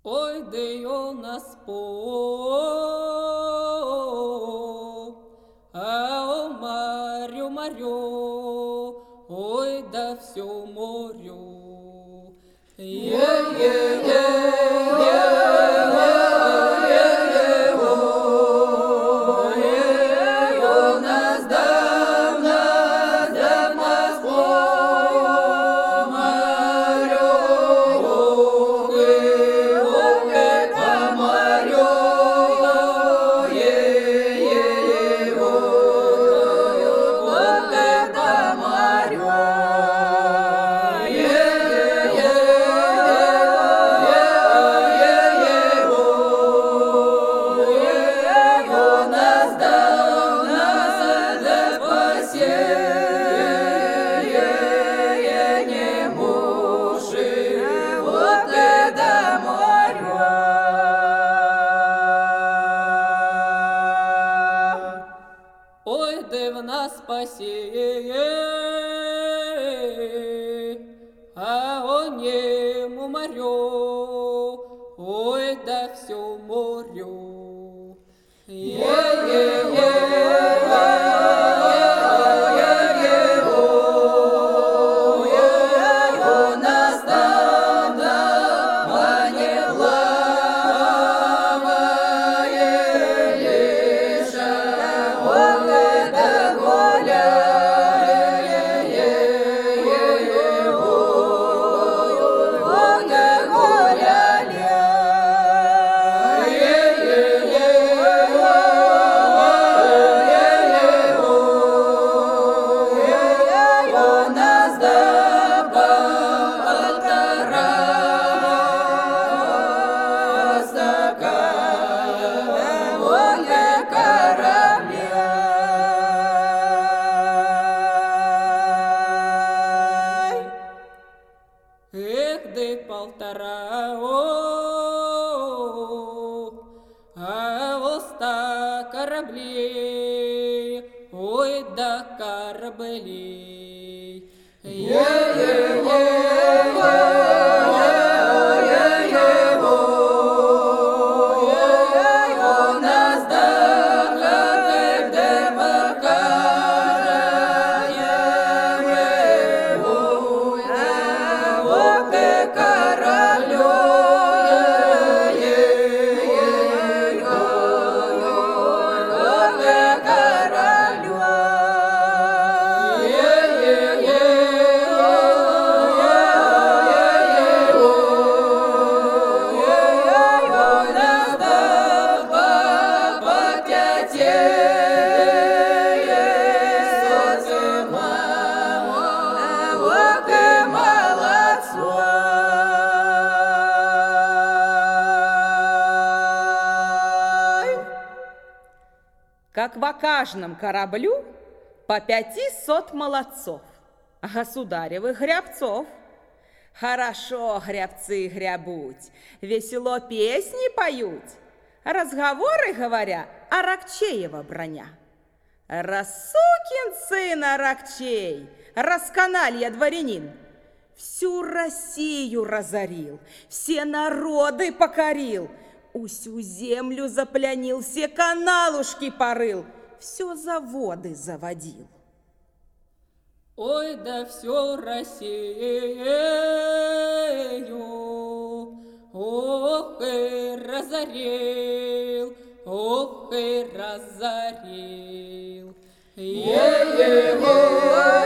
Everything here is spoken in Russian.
Ой, да у нас по, а о морю, морю, ой, да все морю. Ой, дивна спасіє, а о ньому морю, ой, да всю морю. Эх, да полтора, а уста кораблей, ой, да кораблей. Как во каждом кораблю по 500 молодцов, государевых гребцов. Хорошо гребцы гребут, весело песни поют, разговоры говоря, Аракчеева броня. Рассукин сын Аракчей, расканалья дворянин, всю Россию разорил, все народы покорил, усю землю заплянил, все каналушки порыл, все заводы заводил. Ой, да всю Россию, ох, и разорил, ох, и разорил.